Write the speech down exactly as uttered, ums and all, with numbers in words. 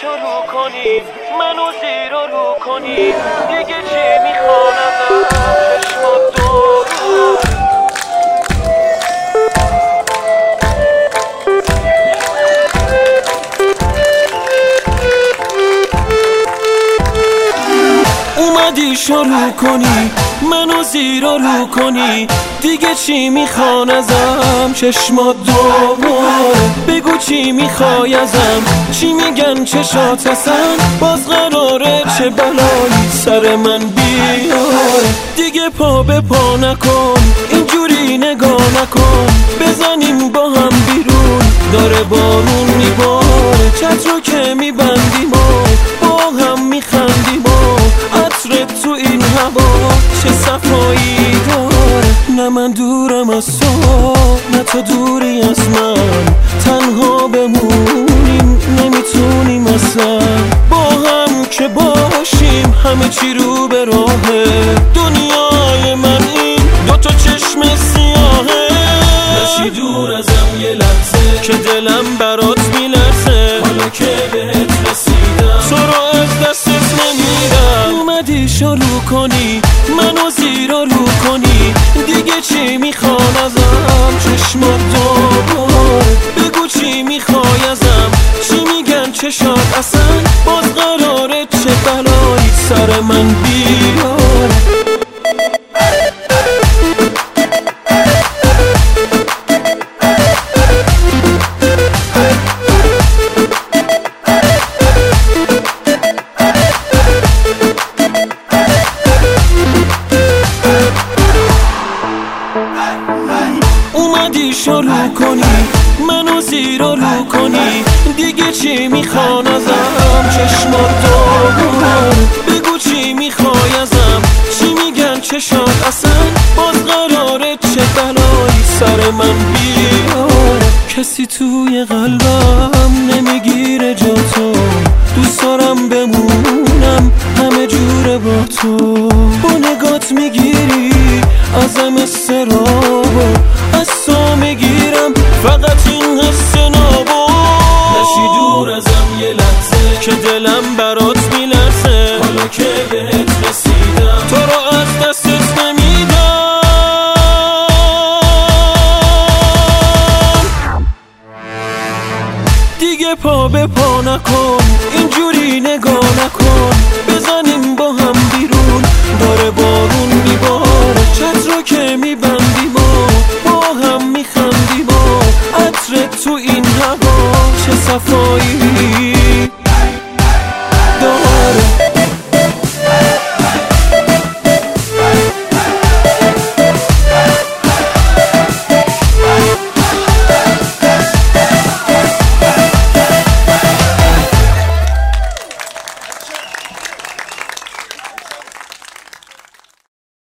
شروع کنی منو زیر و رو کنی دیگه چی میخوام ازم چشمات دور اومدی شروع کنی منو زیر و رو کنی دیگه چی میخوان ازم چشمات دوباره بگو چی میخوای ازم چی میگن چشات هستن باز قراره چه بلایی سر من بیاره دیگه پا به پا نکن اینجوری نگاه نکن بزنیم با هم بیرون داره بارون میباره چت رو که میبندیم و با هم میخندیم و عطرت تو این هوا چه صفایی داره نه من دورم از تو نه تو دوری از من تنها بمونیم نمیتونیم اصلا با هم که باشیم همه چی رو به راهه دنیای من این دوتا چشم سیاهه نشی دور ازم یه لحظه که دلم برات میلرزه حالا که بهت رسیدم تو رو از دستت نمیدم اومدی شروع کنی منو زیر و رو کنی دیگه چی میخوان ازم چشمات دوباره بگو چی میخوای ازم چی میگن چشات اصلا باز قراره چه بلایی سر من بیاره اومدی شروع کنی منو زیر و رو کنی دیگه چی میخوان ازم چشمات دوباره بگو چی میخوای ازم چی میگن چشات اصلا باز قراره چه بلایی سر من بیاره کسی توی قلبم نمیگیره جا تو دوست دارم بمونم همه جوره با تو با نگات میگیری ازم استرابو از تو میگیرم فقط این حس نابو نشی دور ازم یه لحظه که دلم برات میلرزه حالا که بهت رسیدم تو رو از دستت نمیدم دیگه پا به پا نکن